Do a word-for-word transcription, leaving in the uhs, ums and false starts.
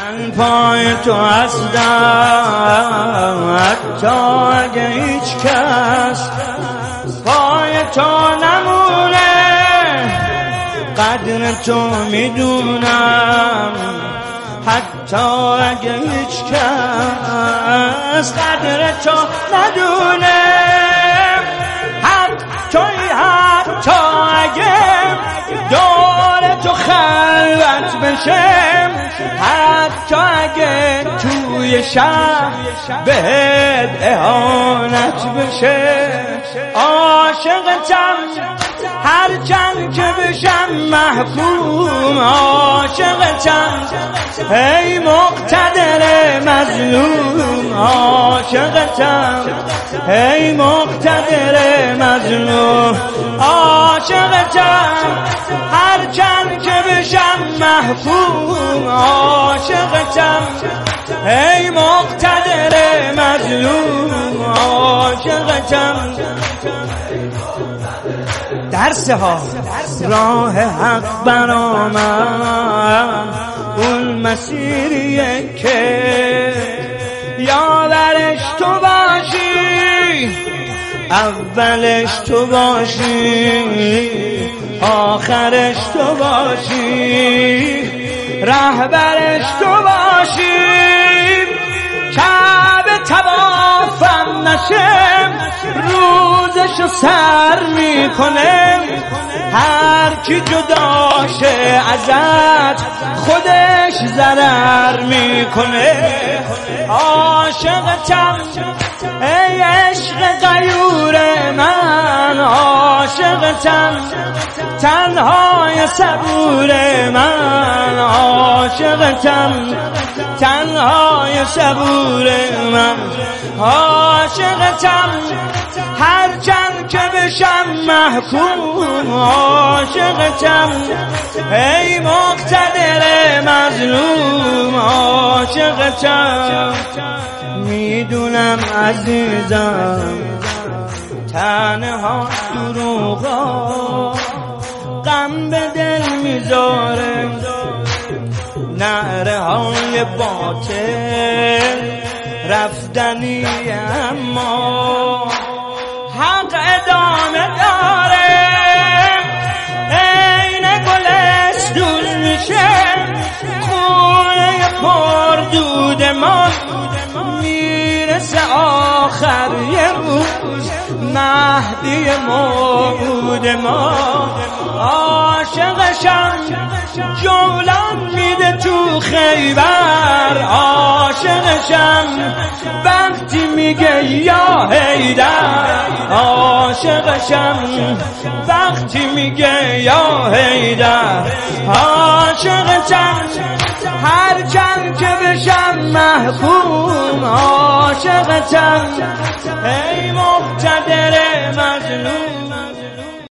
من پای تو هستم حتی اگه هیچ کس پای تو نمونه، قدر تو میدونم حتی اگه هیچ کس قدر تو ندونه، حتی حتی اگه دور تو خلوت بشم، حتی اگه توی شهر بهت اهانت بشه، عاشقتم هر چند که بشم محکوم، عاشقتم ای مقتدر مظلوم، عاشقتم ای مقتدر مظلوم، عاشقتم هر چند که بشم محکوم، عاشقتم ای مقتدر مظلوم، عاشقتم. درس ها راه حق برا من اون مسیریه که یاورش تو باشی، اولش تو باشی، آخرش تو باشی، رهبرش تو باشی، کعبه طوافم نشم روزشو سر میکنه، هر کی جدا شه ازت خودش ضرر میکنه، عاشقتم ای عشق غیور من، عاشقتم تنهای صبور من، عاشقتم تنهای صبور من، عاشقتم هر چند که بشم محکوم، عاشقتم ای مقتدر مظلوم، عاشقتم. میدونم عزیزم تنها دروغا غم به دل میذاره، نعره های باطل رفتنی اما حق ادامه داره، عین گلستون میشه خونه پر دود ما، میرسه آخر یه روز مهدی موعود ما، عاشقشم جولان میده تو خیبر، عاشقشم وقتی میگه یا حیدر، عاشقشم وقتی میگه یا حیدر، عاشقشم هر چند که بشم محکوم، عاشقتم ای مقتدر مظلوم.